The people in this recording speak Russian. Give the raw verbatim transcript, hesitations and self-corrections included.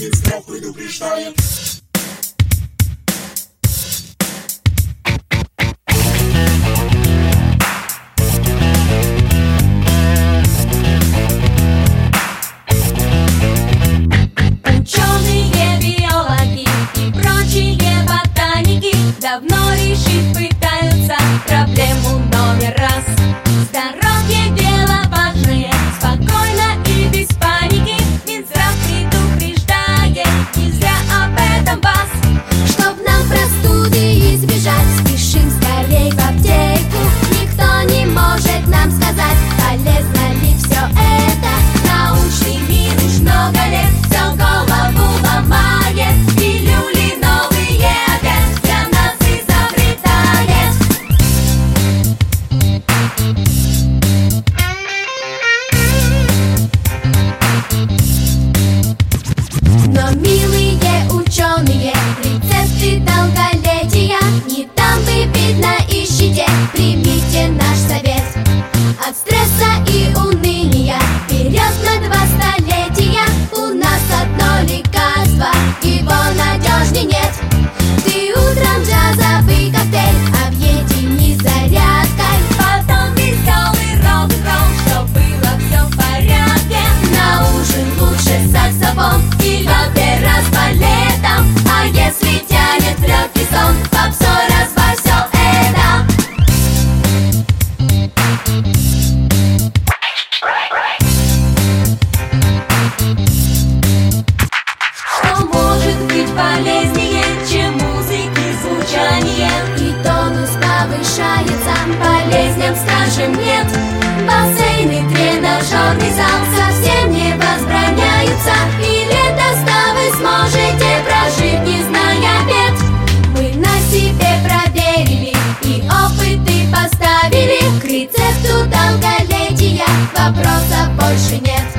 Минздрав предупреждает. Ученые, биологи и прочие ботаники давно решить пытаются проблему номер раз. Здоровье — дело важное, спокойно и без паники. Минздрав предупреждает, нельзя об этом вас. Чтоб нам простуды избежать, спешим скорей в аптеку. Никто не может нам сказать, полезно ли все это. Научный мир уж много лет все голову ломает. Пилюли новые опять для нас изобретает. Но, милые ученые, рецепты долголетия не там вы, видно, ищите. Примите наш совет. От стресса и уныния вперед на два столетия. У нас одно лекарство, его надежней нет. Ты утром джазовый коктейль объедини зарядкой. Потом веселый рок-н-ролл, чтоб было все в порядке. На ужин лучше саксофон И опера с балетом. А если тянет в легкий сон, попсой разбавь все это. Что может быть полезнее, чем музыки звучание? и тонус повышается, Болезням скажем нет. Бассейн и тренажерный зал совсем не возбраняются. И лето вы сможете прожить, не зная бед. мы на себе проверили и опыты поставили. К рецепту долголетия вопросов больше нет.